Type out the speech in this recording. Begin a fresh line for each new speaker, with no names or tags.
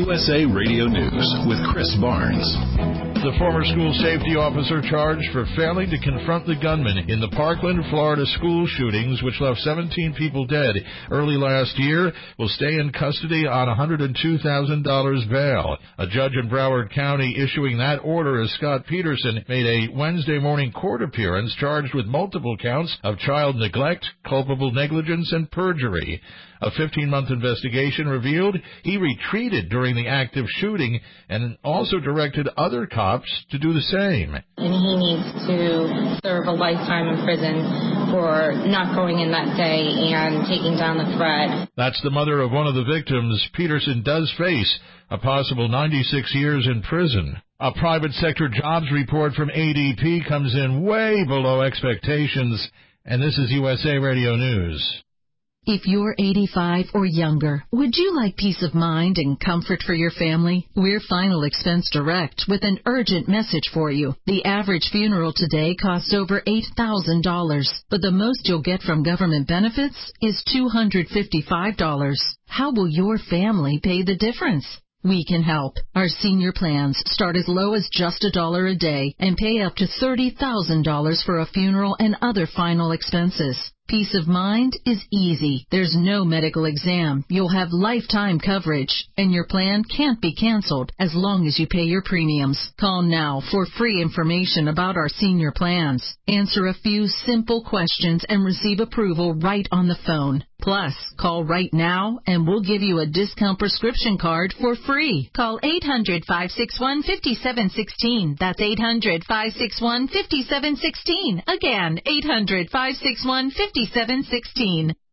USA Radio News with Chris Barnes.
The former school safety officer charged for failing to confront the gunman in the Parkland, Florida school shootings, which left 17 people dead early last year, will stay in custody on $102,000 bail. A judge in Broward County issuing that order as Scott Peterson made a Wednesday morning court appearance charged with multiple counts of child neglect, culpable negligence, and perjury. A 15-month investigation revealed he retreated during the active shooting and also directed other cops to do the same.
And he needs to serve a lifetime in prison for not going in that day and taking down the threat.
That's the mother of one of the victims. Peterson does face a possible 96 years in prison. A private sector jobs report from ADP comes in way below expectations, and this is USA Radio News.
If you're 85 or younger, would you like peace of mind and comfort for your family? We're Final Expense Direct with an urgent message for you. The average funeral today costs over $8,000, but the most you'll get from government benefits is $255. How will your family pay the difference? We can help. Our senior plans start as low as just $1 a day and pay up to $30,000 for a funeral and other final expenses. Peace of mind is easy. There's no medical exam. You'll have lifetime coverage, and your plan can't be canceled as long as you pay your premiums. Call now for free information about our senior plans. Answer a few simple questions and receive approval right on the phone. Plus, call right now and we'll give you a discount prescription card for free. Call 800-561-5716. That's 800-561-5716. Again, 800-561-5716.